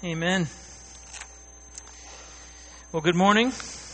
Amen. Well, good morning.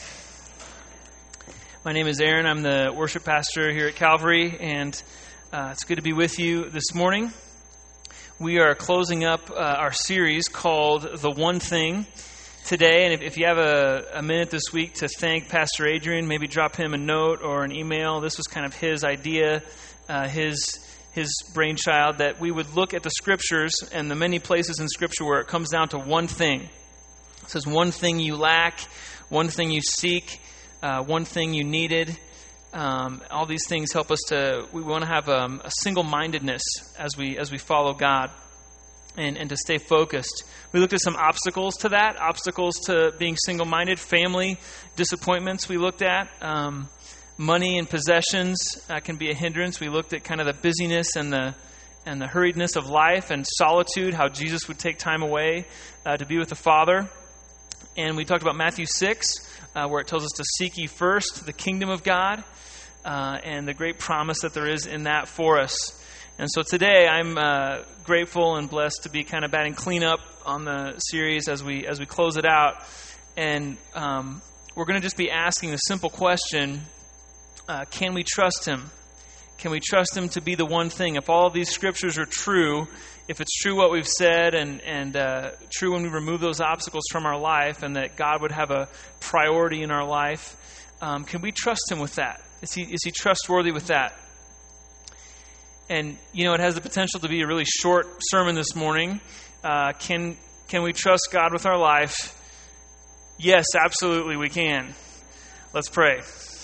My name is Aaron. I'm the worship pastor here at Calvary, and it's good to be with you this morning. We are closing up our series called The One Thing today, and if you have a minute this week to thank Pastor Adrian, maybe drop him a note or an email. This was kind of his idea, his brainchild, that we would look at the Scriptures and the many places in Scripture where it comes down to one thing. It says one thing you lack, one thing you seek, one thing you needed. All these things help us we want to have a single-mindedness as we follow God and to stay focused. We looked at some obstacles to that, obstacles to being single-minded, family disappointments we looked at. Money and possessions can be a hindrance. We looked at kind of the busyness and the hurriedness of life and solitude, how Jesus would take time away to be with the Father. And we talked about Matthew 6, where it tells us to seek ye first the kingdom of God and the great promise that there is in that for us. And so today I'm grateful and blessed to be kind of batting cleanup on the series as we close it out. And we're going to just be asking the simple question, can we trust Him? Can we trust Him to be the one thing? If all of these Scriptures are true, if it's true what we've said and true when we remove those obstacles from our life and that God would have a priority in our life, can we trust Him with that? Is He trustworthy with that? And, it has the potential to be a really short sermon this morning. Can we trust God with our life? Yes, absolutely we can. Let's pray.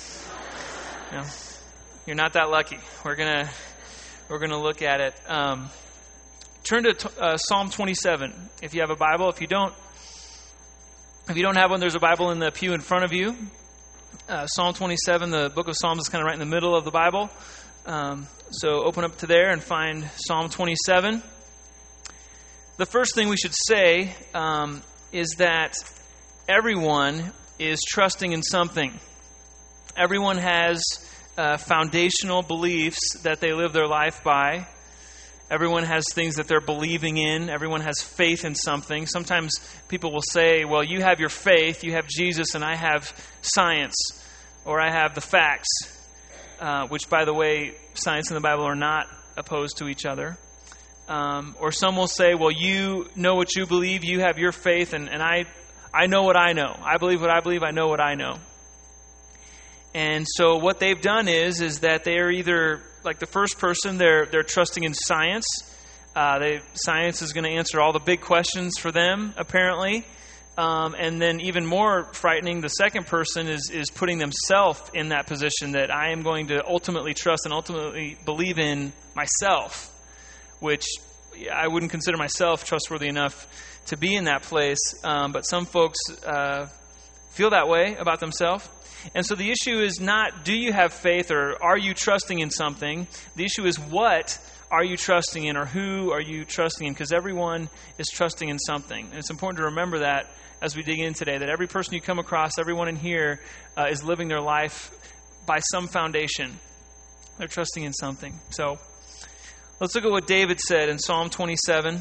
You're not that lucky. We're gonna look at it. Turn to Psalm 27 if you have a Bible. If you don't have one, there's a Bible in the pew in front of you. Psalm 27, the book of Psalms, is kind of right in the middle of the Bible. So open up to there and find Psalm 27. The first thing we should say is that everyone is trusting in something. Everyone has foundational beliefs that they live their life by. Everyone has things that they're believing in. Everyone has faith in something. Sometimes people will say, well, you have your faith, you have Jesus, and I have science, or I have the facts, which, by the way, science and the Bible are not opposed to each other. Or some will say, well, you know what you believe, you have your faith, and I know what I know. I believe what I believe, I know what I know. And so what they've done is that they are either, like the first person, they're trusting in science. Science is going to answer all the big questions for them, apparently. And then even more frightening, the second person is putting themselves in that position that I am going to ultimately trust and ultimately believe in myself, which I wouldn't consider myself trustworthy enough to be in that place. But some folks feel that way about themselves. And so the issue is not, do you have faith or are you trusting in something? The issue is, what are you trusting in, or who are you trusting in? Because everyone is trusting in something. And it's important to remember that as we dig in today, that every person you come across, everyone in here is living their life by some foundation. They're trusting in something. So let's look at what David said in Psalm 27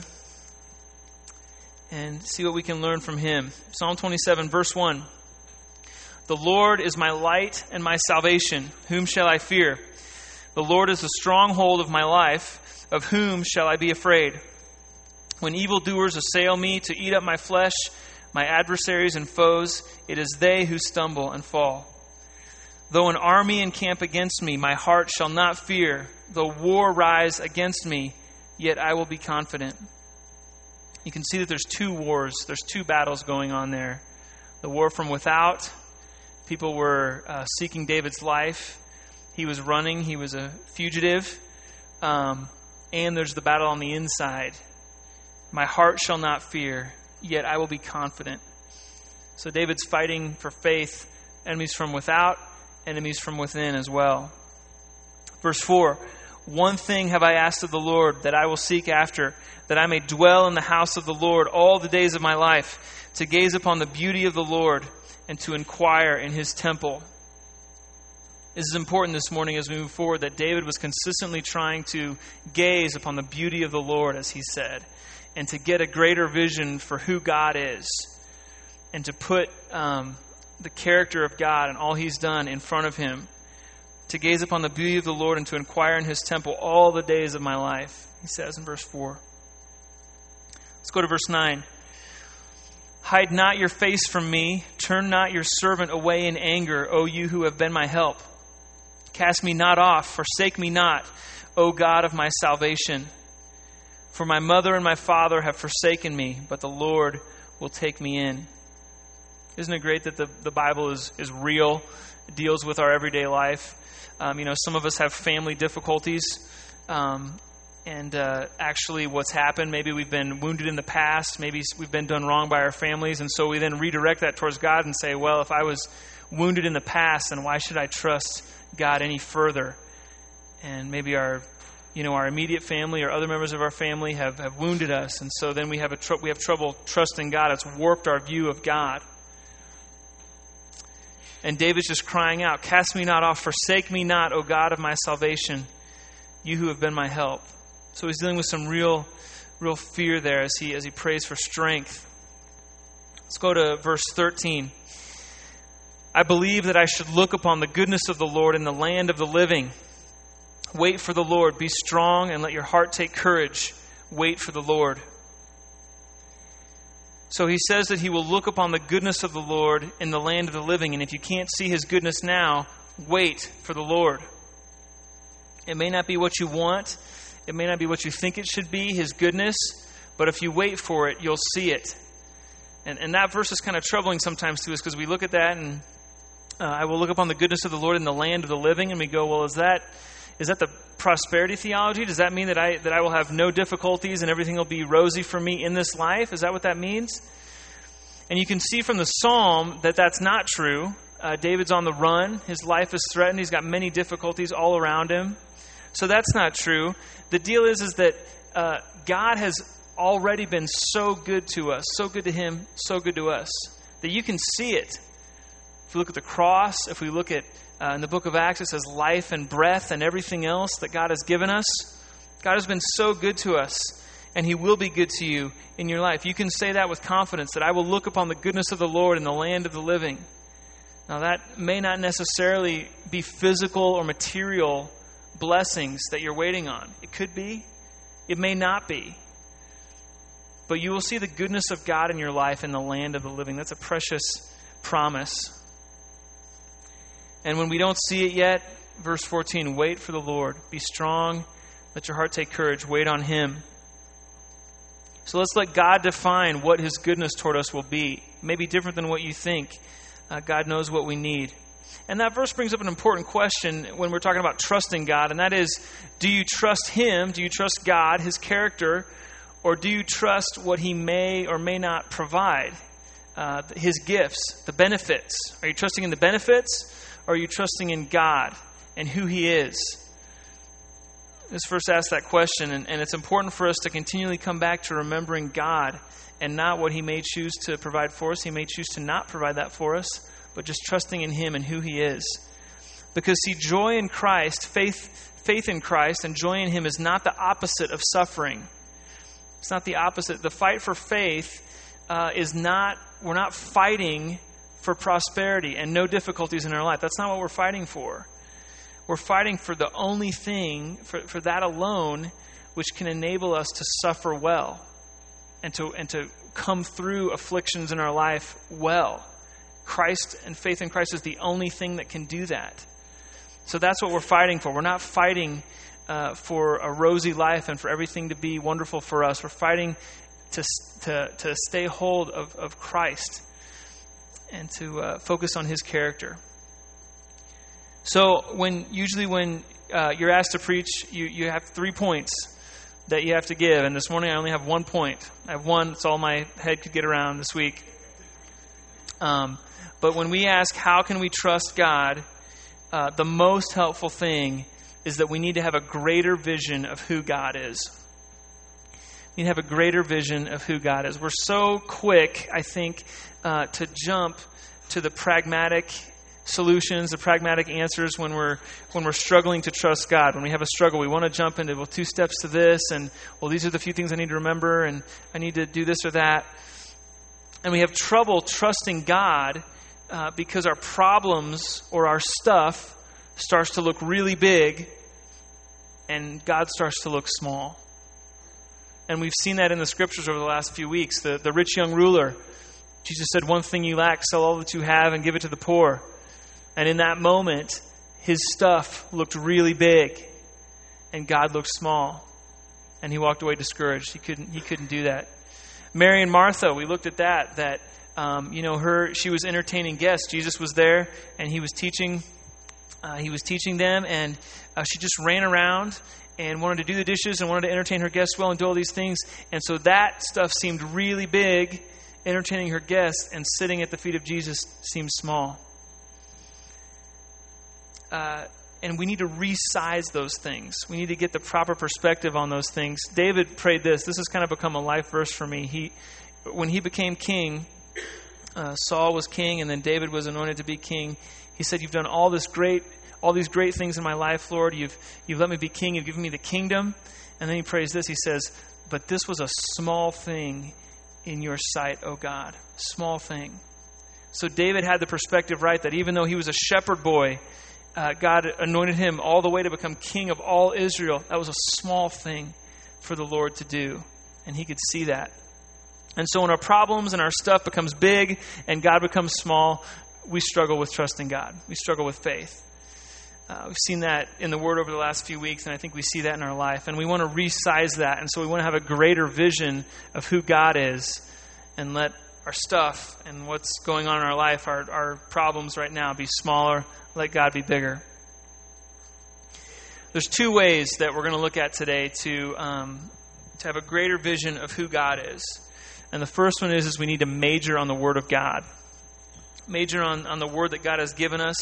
and see what we can learn from him. Psalm 27, verse 1. The Lord is my light and my salvation. Whom shall I fear? The Lord is the stronghold of my life. Of whom shall I be afraid? When evildoers assail me to eat up my flesh, my adversaries and foes, it is they who stumble and fall. Though an army encamp against me, my heart shall not fear. Though war rise against me, yet I will be confident. You can see that there's two wars. There's two battles going on there. The war from without. People were seeking David's life. He was running. He was a fugitive. And there's the battle on the inside. My heart shall not fear, yet I will be confident. So David's fighting for faith. Enemies from without, enemies from within as well. Verse 4. One thing have I asked of the Lord, that I will seek after, that I may dwell in the house of the Lord all the days of my life, to gaze upon the beauty of the Lord and to inquire in His temple. This is important this morning as we move forward, that David was consistently trying to gaze upon the beauty of the Lord, as he said. and to get a greater vision for who God is, and to put the character of God and all He's done in front of him, to gaze upon the beauty of the Lord and to inquire in His temple all the days of my life, he says in verse 4. Let's go to verse 9. Hide not your face from me. Turn not your servant away in anger, O you who have been my help. Cast me not off. Forsake me not, O God of my salvation. For my mother and my father have forsaken me, but the Lord will take me in. Isn't it great that the Bible is real? It deals with our everyday life. Some of us have family difficulties. Actually what's happened, maybe we've been wounded in the past, maybe we've been done wrong by our families, and so we then redirect that towards God and say, well, if I was wounded in the past, then why should I trust God any further? And maybe our immediate family or other members of our family have wounded us, and so then we have trouble trusting God. It's warped our view of God. And David's just crying out, cast me not off, forsake me not, O God of my salvation, you who have been my help. So he's dealing with some real fear there as he prays for strength. Let's go to verse 13. I believe that I should look upon the goodness of the Lord in the land of the living. Wait for the Lord. Be strong and let your heart take courage. Wait for the Lord. So he says that he will look upon the goodness of the Lord in the land of the living. And if you can't see His goodness now, wait for the Lord. It may not be what you want. It may not be what you think it should be, His goodness. But if you wait for it, you'll see it. And that verse is kind of troubling sometimes to us, because we look at that and I will look upon the goodness of the Lord in the land of the living. And we go, well, is that the prosperity theology? Does that mean that I will have no difficulties and everything will be rosy for me in this life? Is that what that means? And you can see from the psalm that that's not true. David's on the run. His life is threatened. He's got many difficulties all around him. So that's not true. The deal is that God has already been so good to us, so good to Him, so good to us, that you can see it. If we look at the cross, if we look at in the book of Acts, it says life and breath and everything else that God has given us. God has been so good to us, and He will be good to you in your life. You can say that with confidence, that I will look upon the goodness of the Lord in the land of the living. Now that may not necessarily be physical or material blessings that you're waiting on. It could be. It may not be. But you will see the goodness of God in your life in the land of the living. That's a precious promise. And when we don't see it yet, verse 14, wait for the Lord. Be strong. Let your heart take courage. Wait on Him. So let's let God define what His goodness toward us will be. It may be different than what you think. God knows what we need. And that verse brings up an important question when we're talking about trusting God, and that is, do you trust Him? Do you trust God, His character, or do you trust what He may or may not provide? His gifts, the benefits. Are you trusting in the benefits, or are you trusting in God and who He is? This verse asks that question, and it's important for us to continually come back to remembering God and not what He may choose to provide for us. He may choose to not provide that for us, but just trusting in Him and who He is. Because see, joy in Christ, faith in Christ and joy in Him is not the opposite of suffering. It's not the opposite. The fight for faith is not, we're not fighting for prosperity and no difficulties in our life. That's not what we're fighting for. We're fighting for the only thing, for that alone, which can enable us to suffer well and to come through afflictions in our life well. Christ and faith in Christ is the only thing that can do that. So that's what we're fighting for. We're not fighting for a rosy life and for everything to be wonderful for us. We're fighting to stay hold of Christ and to focus on His character. So when you're asked to preach, you have 3 points that you have to give. And this morning I only have 1 point. I have one. That's all my head could get around this week. But when we ask, how can we trust God? The most helpful thing is that we need to have a greater vision of who God is. We need to have a greater vision of who God is. We're so quick, I think, to jump to the pragmatic solutions, the pragmatic answers when we're struggling to trust God. When we have a struggle, we want to jump into, 2 steps to this, and, these are the few things I need to remember, and I need to do this or that. And we have trouble trusting God because our problems or our stuff starts to look really big, and God starts to look small. And we've seen that in the scriptures over the last few weeks. The rich young ruler, Jesus said, "One thing you lack, sell all that you have and give it to the poor." And in that moment, his stuff looked really big, and God looked small. And he walked away discouraged. He couldn't do that. Mary and Martha, we looked at that she was entertaining guests. Jesus was there, and he was teaching them, and she just ran around and wanted to do the dishes and wanted to entertain her guests well and do all these things. And so that stuff seemed really big, entertaining her guests, and sitting at the feet of Jesus seemed small. And we need to resize those things. We need to get the proper perspective on those things. David prayed this. This has kind of become a life verse for me. When he became king, Saul was king, and then David was anointed to be king. He said, "You've done all these great things in my life, Lord. You've let me be king. You've given me the kingdom." And then he prays this. He says, "But this was a small thing in your sight, O God." Small thing. So David had the perspective right that even though he was a shepherd boy, God anointed him all the way to become king of all Israel. That was a small thing for the Lord to do. And he could see that. And so when our problems and our stuff becomes big and God becomes small, we struggle with trusting God. We struggle with faith. We've seen that in the Word over the last few weeks, and I think we see that in our life. And we want to resize that. And so we want to have a greater vision of who God is and let our stuff and what's going on in our life, our problems right now, be smaller. Let God be bigger. There's 2 ways that we're going to look at today to have a greater vision of who God is. And the first one is we need to major on the Word of God. Major on the Word that God has given us,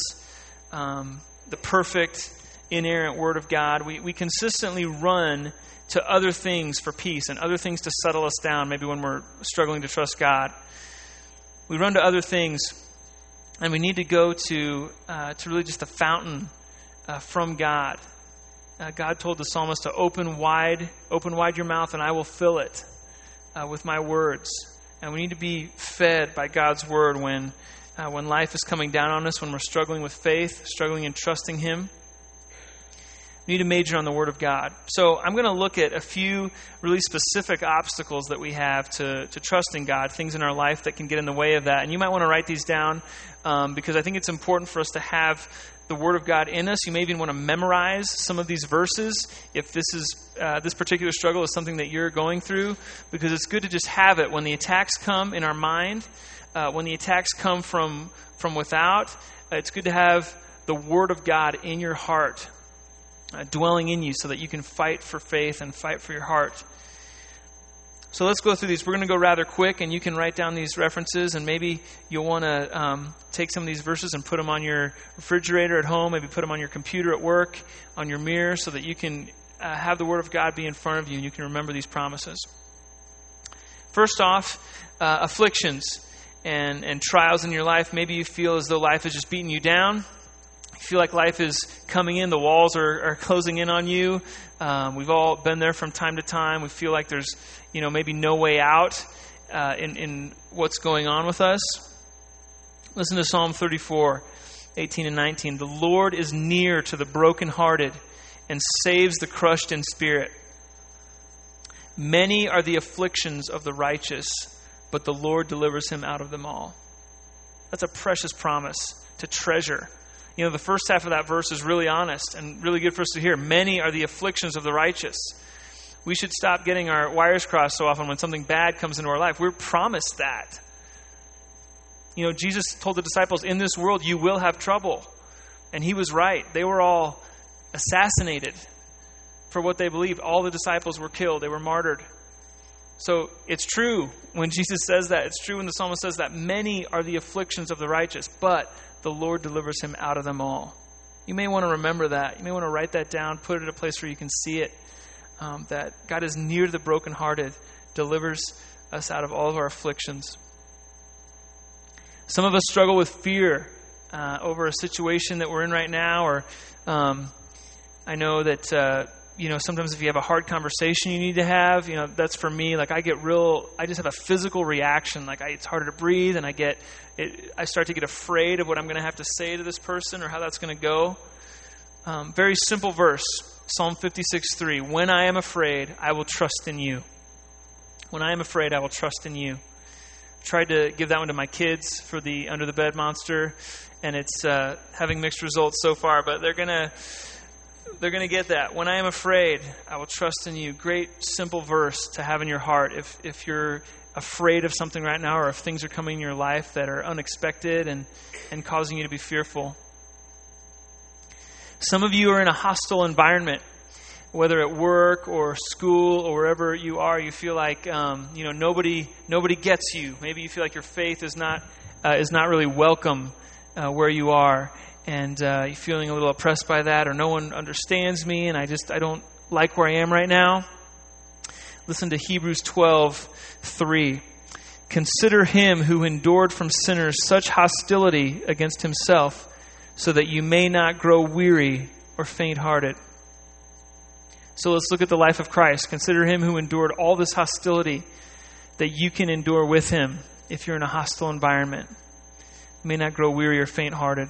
the perfect, inerrant Word of God. We consistently run to other things for peace and other things to settle us down, maybe when we're struggling to trust God. We run to other things, and we need to go to really just a fountain from God. God told the psalmist to open wide your mouth, and I will fill it with my words. And we need to be fed by God's Word when life is coming down on us, when we're struggling with faith, struggling in trusting Him. We need to major on the Word of God. So I'm going to look at a few really specific obstacles that we have to trusting God, things in our life that can get in the way of that. And you might want to write these down because I think it's important for us to have the Word of God in us. You may even want to memorize some of these verses if this particular struggle is something that you're going through, because it's good to just have it when the attacks come in our mind, when the attacks come from without. It's good to have the Word of God in your heart, dwelling in you so that you can fight for faith and fight for your heart. So let's go through these. We're going to go rather quick, and you can write down these references, and maybe you'll want to take some of these verses and put them on your refrigerator at home, maybe put them on your computer at work, on your mirror, so that you can have the Word of God be in front of you and you can remember these promises. First off, afflictions and trials in your life. Maybe you feel as though life is just beating you down. You feel like life is coming in, the walls are closing in on you. We've all been there from time to time. We feel like there's, maybe no way out in what's going on with us. Listen to Psalm 34, 18 and 19. The Lord is near to the brokenhearted and saves the crushed in spirit. Many are the afflictions of the righteous, but the Lord delivers him out of them all. That's a precious promise to treasure. The first half of that verse is really honest and really good for us to hear. Many are the afflictions of the righteous. We should stop getting our wires crossed so often when something bad comes into our life. We're promised that. Jesus told the disciples, in this world you will have trouble. And he was right. They were all assassinated for what they believed. All the disciples were killed. They were martyred. So it's true when Jesus says that. It's true when the psalmist says that. Many are the afflictions of the righteous, but the Lord delivers him out of them all. You may want to remember that. You may want to write that down, put it in a place where you can see it. That God is near to the brokenhearted, delivers us out of all of our afflictions. Some of us struggle with fear. over a situation that we're in right now, or I know that, sometimes if you have a hard conversation you need to have, that's for me. Like I just have a physical reaction. Like it's harder to breathe, and I start to get afraid of what I'm going to have to say to this person or how that's going to go. Very simple verse, Psalm 56:3. When I am afraid, I will trust in you. When I am afraid, I will trust in you. Tried to give that one to my kids for the under the bed monster, and it's having mixed results so far, but they're gonna get that. When I am afraid, I will trust in you. Great simple verse to have in your heart if you're afraid of something right now, or if things are coming in your life that are unexpected and causing you to be fearful. Some of you are in a hostile environment, whether at work or school or wherever you are. You feel like nobody gets you. Maybe you feel like your faith is not really welcome where you are, and you're feeling a little oppressed by that, or no one understands me, and I don't like where I am right now. Listen to Hebrews 12:3. Consider him who endured from sinners such hostility against himself, so that you may not grow weary or faint-hearted. So let's look at the life of Christ. Consider him who endured all this hostility that you can endure with him if you're in a hostile environment. You may not grow weary or faint-hearted.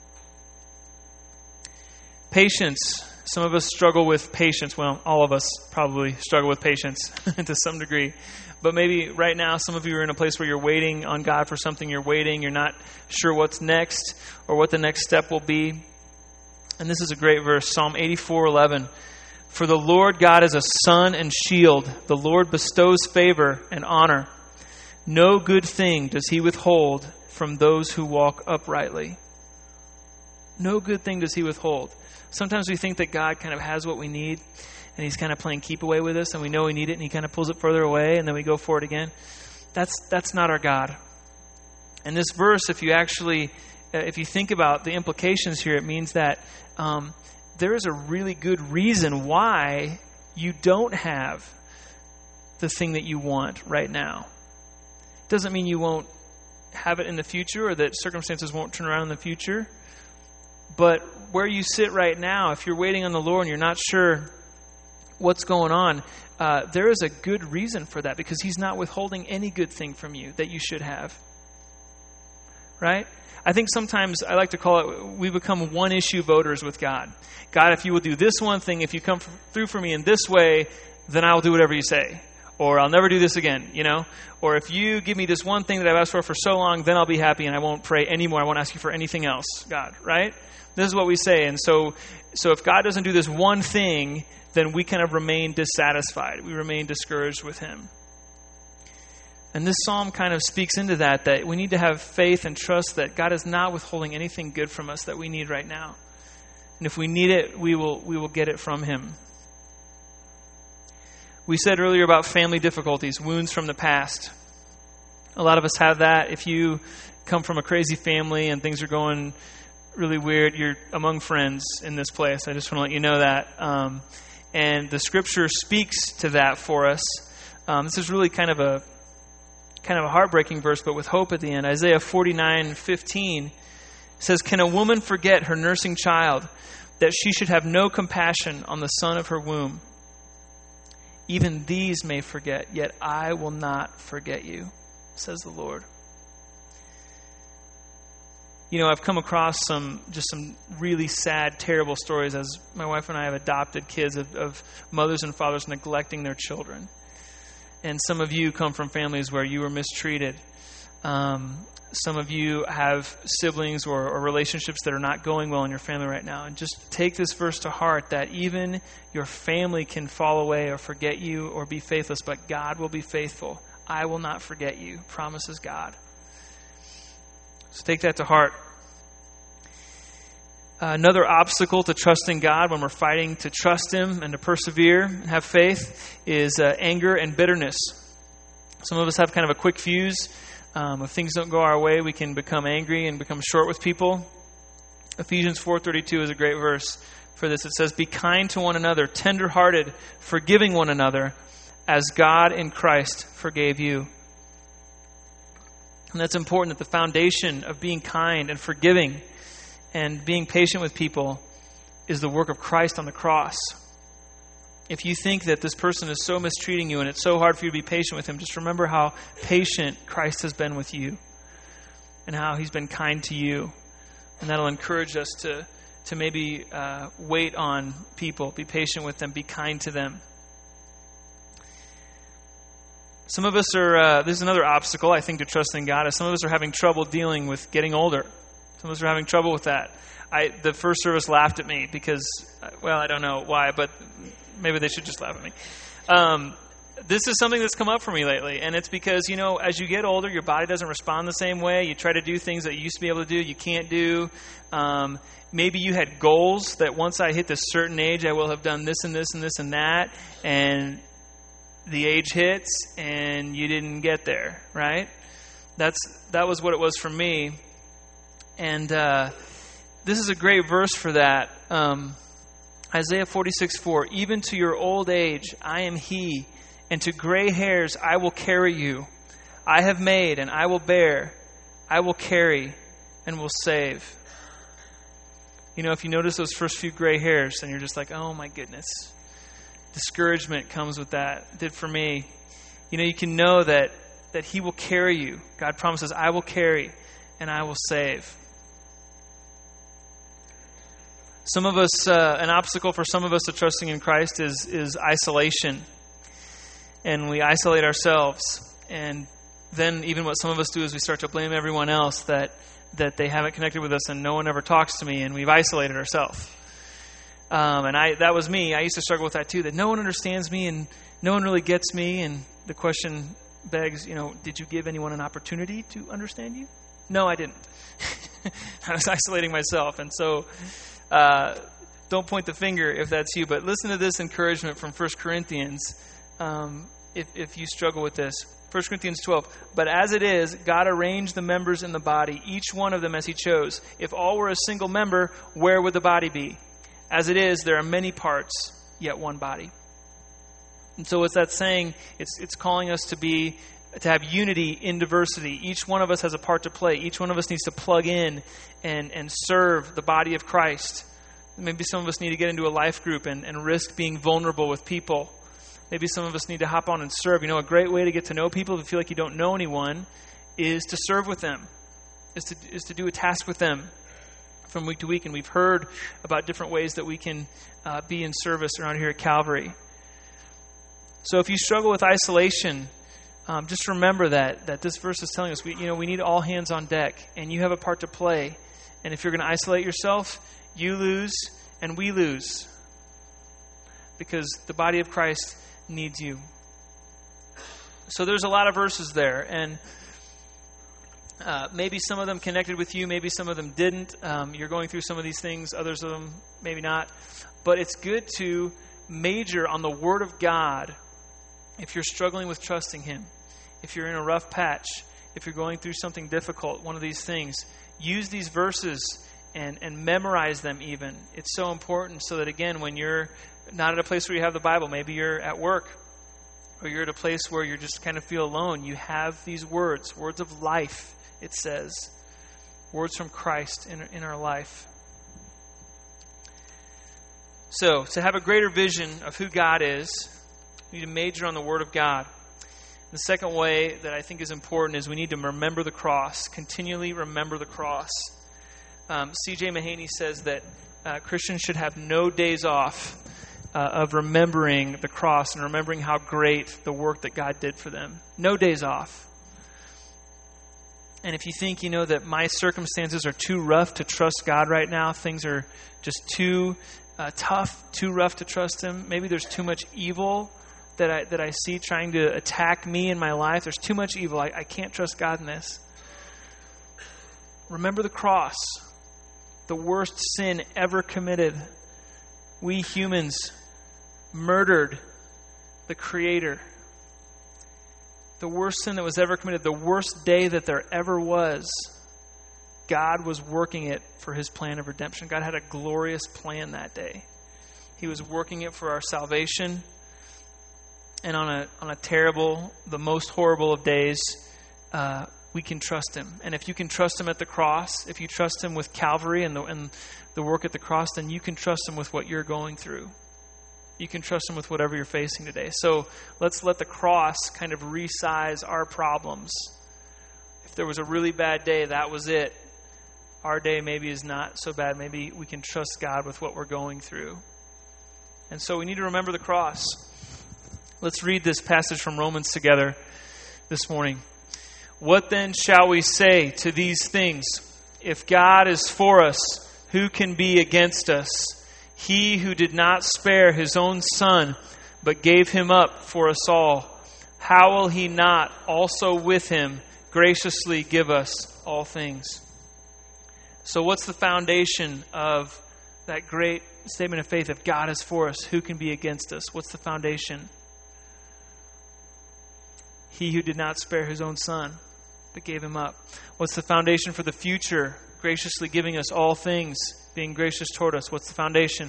Patience. Some of us struggle with patience. Well, all of us probably struggle with patience to some degree. But maybe right now some of you are in a place where you're waiting on God for something. You're not sure what's next or what the next step will be. And this is a great verse, Psalm 84:11. For the Lord God is a sun and shield. The Lord bestows favor and honor. No good thing does he withhold from those who walk uprightly. No good thing does he withhold. Sometimes we think that God kind of has what we need, and he's kind of playing keep away with us, and we know we need it, and he kind of pulls it further away, and then we go for it again. That's not our God. And this verse, if you think about the implications here, it means that there is a really good reason why you don't have the thing that you want right now. It doesn't mean you won't have it in the future, or that circumstances won't turn around in the future. But where you sit right now, if you're waiting on the Lord and you're not sure what's going on, there is a good reason for that, because he's not withholding any good thing from you that you should have. Right? I think sometimes I like to call it, we become one-issue voters with God. God, if you will do this one thing, if you come through for me in this way, then I'll do whatever you say. Or I'll never do this again, Or if you give me this one thing that I've asked for so long, then I'll be happy and I won't pray anymore. I won't ask you for anything else, God, right? This is what we say. And so if God doesn't do this one thing, then we kind of remain dissatisfied. We remain discouraged with him. And this psalm kind of speaks into that we need to have faith and trust that God is not withholding anything good from us that we need right now. And if we need it, we will get it from him. We said earlier about family difficulties, wounds from the past. A lot of us have that. If you come from a crazy family and things are going really weird, you're among friends in this place. I just want to let you know that. And the scripture speaks to that for us. This is really kind of a heartbreaking verse, but with hope at the end. Isaiah 49:15 says, "Can a woman forget her nursing child, that she should have no compassion on the son of her womb? Even these may forget, yet I will not forget you, says the Lord." I've come across some really sad, terrible stories as my wife and I have adopted kids of mothers and fathers neglecting their children. And some of you come from families where you were mistreated. Some of you have siblings or relationships that are not going well in your family right now. And just take this verse to heart, that even your family can fall away or forget you or be faithless, but God will be faithful. I will not forget you, promises God. So take that to heart. Another obstacle to trusting God when we're fighting to trust him and to persevere and have faith is anger and bitterness. Some of us have kind of a quick fuse. If things don't go our way, we can become angry and become short with people. Ephesians 4:32 is a great verse for this. It says, "Be kind to one another, tender-hearted, forgiving one another, as God in Christ forgave you." And that's important, that the foundation of being kind and forgiving and being patient with people is the work of Christ on the cross. If you think that this person is so mistreating you and it's so hard for you to be patient with him, just remember how patient Christ has been with you and how he's been kind to you. And that'll encourage us to maybe wait on people, be patient with them, be kind to them. Some of us are, this is another obstacle, I think, to trusting God, is some of us are having trouble dealing with getting older. Some of us are having trouble with that. The first service laughed at me because, well, I don't know why, but maybe they should just laugh at me. This is something that's come up for me lately, and it's because, as you get older, your body doesn't respond the same way. You try to do things that you used to be able to do, you can't do. Maybe you had goals that once I hit this certain age, I will have done this and this and this and that, and the age hits, and you didn't get there, right? That was what it was for me. And this is a great verse for that. Isaiah 46:4, even to your old age, I am he, and to gray hairs I will carry you. I have made, and I will bear. I will carry, and will save. If you notice those first few gray hairs, then you're just like, oh my goodness. Discouragement comes with that. It did for me. You can know that he will carry you. God promises, I will carry, and I will save. Some of us, an obstacle for some of us to trusting in Christ is isolation. And we isolate ourselves. And then even what some of us do is we start to blame everyone else that they haven't connected with us and no one ever talks to me, and we've isolated ourselves. And that was me. I used to struggle with that too, that no one understands me and no one really gets me. And the question begs, did you give anyone an opportunity to understand you? No, I didn't. I was isolating myself. And so don't point the finger if that's you, but listen to this encouragement from 1 Corinthians if you struggle with this. 1 Corinthians 12, but as it is, God arranged the members in the body, each one of them as he chose. If all were a single member, where would the body be? As it is, there are many parts, yet one body. And so what's that saying? It's calling us to have unity in diversity. Each one of us has a part to play. Each one of us needs to plug in and serve the body of Christ. Maybe some of us need to get into a life group and risk being vulnerable with people. Maybe some of us need to hop on and serve. A great way to get to know people if you feel like you don't know anyone is to serve with them, is to do a task with them from week to week. And we've heard about different ways that we can be in service around here at Calvary. So if you struggle with isolation, just remember that this verse is telling us we need all hands on deck, and you have a part to play. And if you're going to isolate yourself, you lose and we lose, because the body of Christ needs you. So there's a lot of verses there, and maybe some of them connected with you, maybe some of them didn't. You're going through some of these things, others of them maybe not. But it's good to major on the Word of God if you're struggling with trusting Him. If you're in a rough patch, if you're going through something difficult, one of these things, use these verses and memorize them even. It's so important so that, again, when you're not at a place where you have the Bible, maybe you're at work, or you're at a place where you just kind of feel alone, you have these words of life, it says. Words from Christ in our life. So, to have a greater vision of who God is, we need to major on the Word of God. The second way that I think is important is we need to remember the cross. Continually remember the cross. C.J. Mahaney says that Christians should have no days off of remembering the cross and remembering how great the work that God did for them. No days off. And if you think, that my circumstances are too rough to trust God right now, things are just too tough, too rough to trust Him, maybe there's too much evil that I see trying to attack me in my life. There's too much evil. I can't trust God in this. Remember the cross, the worst sin ever committed. We humans murdered the Creator. The worst sin that was ever committed, the worst day that there ever was. God was working it for His plan of redemption. God had a glorious plan that day. He was working it for our salvation. And on a terrible, the most horrible of days, we can trust him. And if you can trust him at the cross, if you trust him with Calvary and the work at the cross, then you can trust him with what you're going through. You can trust him with whatever you're facing today. So let's let the cross kind of resize our problems. If there was a really bad day, that was it. Our day maybe is not so bad. Maybe we can trust God with what we're going through. And so we need to remember the cross. Let's read this passage from Romans together this morning. What then shall we say to these things? If God is for us, who can be against us? He who did not spare his own Son, but gave him up for us all, how will he not also with him graciously give us all things? So what's the foundation of that great statement of faith? If God is for us, who can be against us? What's the foundation? He who did not spare his own Son, but gave him up. What's the foundation for the future? Graciously giving us all things, being gracious toward us. What's the foundation?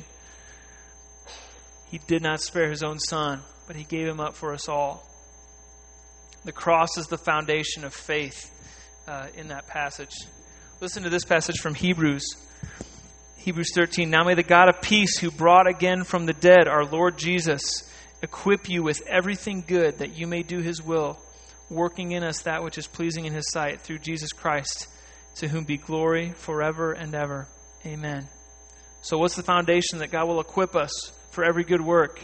He did not spare his own Son, but he gave him up for us all. The cross is the foundation of faith in that passage. Listen to this passage from Hebrews. Hebrews 13. Now may the God of peace, who brought again from the dead our Lord Jesus, equip you with everything good that you may do his will, working in us that which is pleasing in his sight, through Jesus Christ, to whom be glory forever and ever. Amen. So what's the foundation that God will equip us for every good work?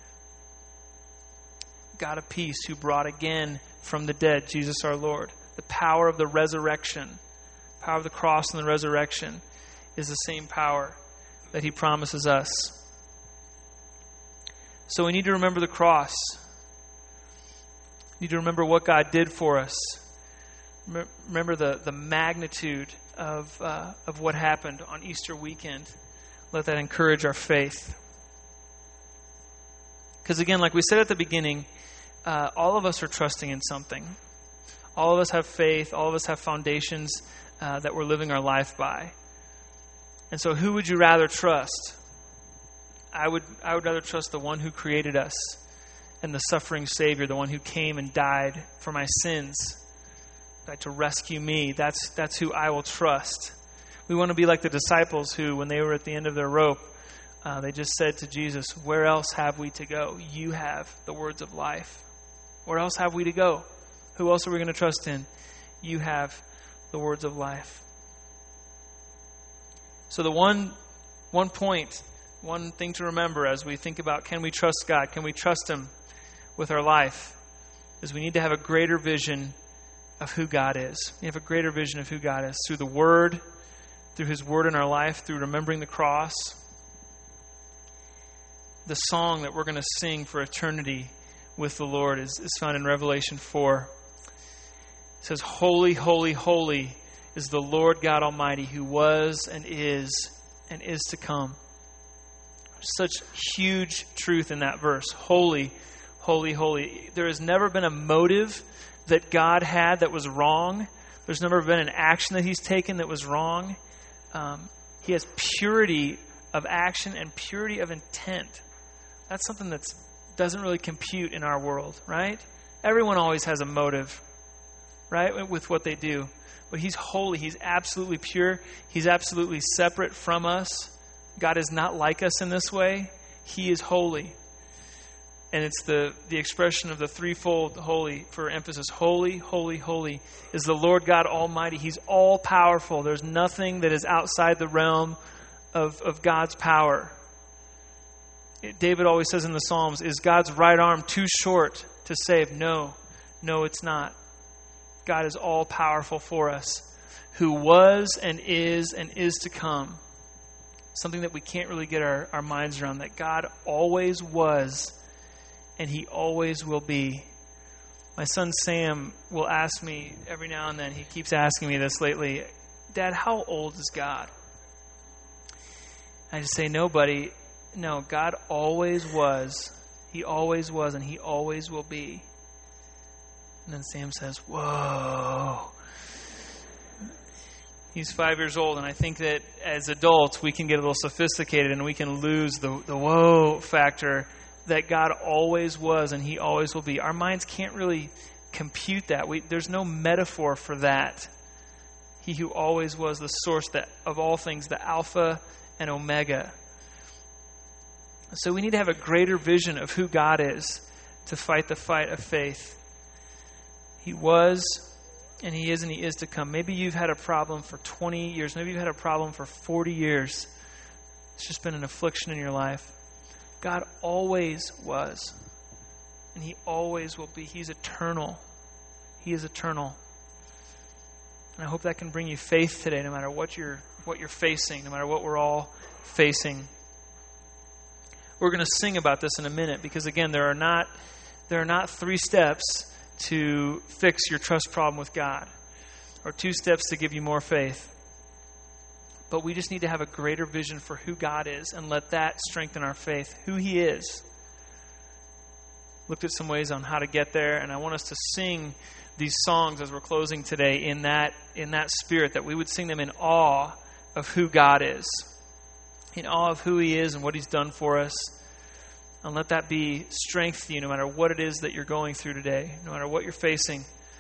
God of peace, who brought again from the dead Jesus our Lord. The power of the resurrection, power of the cross and the resurrection, is the same power that he promises us. So we need to remember the cross. We need to remember what God did for us. Remember the magnitude of what happened on Easter weekend. Let that encourage our faith. Because again, like we said at the beginning, all of us are trusting in something. All of us have faith. All of us have foundations that we're living our life by. And so who would you rather trust? I would rather trust the one who created us and the suffering Savior, the one who came and died for my sins, died to rescue me. That's who I will trust. We want to be like the disciples who, when they were at the end of their rope, they just said to Jesus, where else have we to go? You have the words of life. Where else have we to go? Who else are we going to trust in? You have the words of life. So the one point, one thing to remember as we think about, can we trust God? Can we trust him with our life? Is we need to have a greater vision of who God is. We have a greater vision of who God is through the Word, through his Word in our life, through remembering the cross. The song that we're going to sing for eternity with the Lord is found in Revelation 4. It says, Holy, holy, holy is the Lord God Almighty, who was and is to come. Such huge truth in that verse. Holy, holy, holy. There has never been a motive that God had that was wrong. There's never been an action that he's taken that was wrong. He has purity of action and purity of intent. That's something that doesn't really compute in our world, right? Everyone always has a motive, right, with what they do. But he's holy. He's absolutely pure. He's absolutely separate from us. God is not like us in this way. He is holy. And it's the expression of the threefold holy for emphasis. Holy, holy, holy is the Lord God Almighty. He's all powerful. There's nothing that is outside the realm of God's power. David always says in the Psalms, is God's right arm too short to save? No, it's not. God is all powerful for us, who was and is to come. Something that we can't really get our minds around, that God always was and he always will be. My son Sam will ask me every now and then, he keeps asking me this lately, Dad, how old is God? I just say, no, buddy. No, God always was. He always was and he always will be. And then Sam says, whoa. He's 5 years old, and I think that as adults, we can get a little sophisticated and we can lose the whoa factor that God always was and he always will be. Our minds can't really compute that. There's no metaphor for that. He who always was the source of all things, the Alpha and Omega. So we need to have a greater vision of who God is to fight the fight of faith. He was, and He is, and He is to come. Maybe you've had a problem for 20 years. Maybe you've had a problem for 40 years. It's just been an affliction in your life. God always was, and He always will be. He's eternal. He is eternal. And I hope that can bring you faith today, no matter what you're facing, no matter what we're all facing. We're going to sing about this in a minute because, again, there are not 3 steps to fix your trust problem with God or 2 steps to give you more faith. But we just need to have a greater vision for who God is and let that strengthen our faith, who He is. Looked at some ways on how to get there, and I want us to sing these songs as we're closing today in that spirit, that we would sing them in awe of who God is, in awe of who He is and what He's done for us. And let that be strength to you no matter what it is that you're going through today, no matter what you're facing.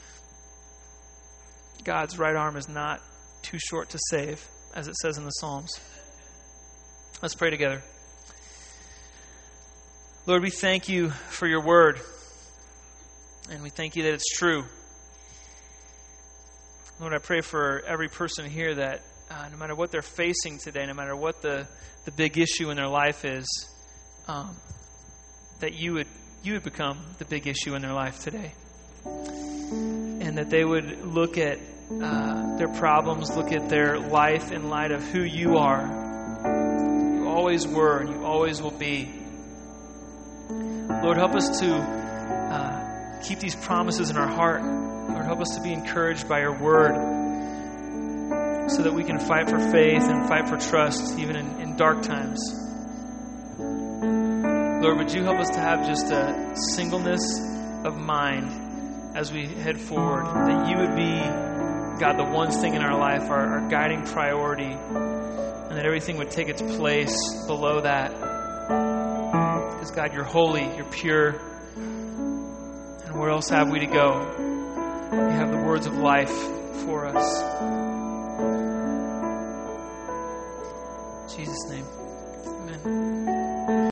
God's right arm is not too short to save, as it says in the Psalms. Let's pray together. Lord, we thank You for Your word, and we thank You that it's true. Lord, I pray for every person here that no matter what they're facing today, no matter what the big issue in their life is, that you would become the big issue in their life today. And that they would look at their problems, look at their life in light of who You are. You always were and You always will be. Lord, help us to keep these promises in our heart. Lord, help us to be encouraged by Your word so that we can fight for faith and fight for trust even in dark times. Lord, would You help us to have just a singleness of mind as we head forward, that You would be, God, the one thing in our life, our guiding priority, and that everything would take its place below that. Because, God, You're holy, You're pure, and where else have we to go? You have the words of life for us. In Jesus' name, amen.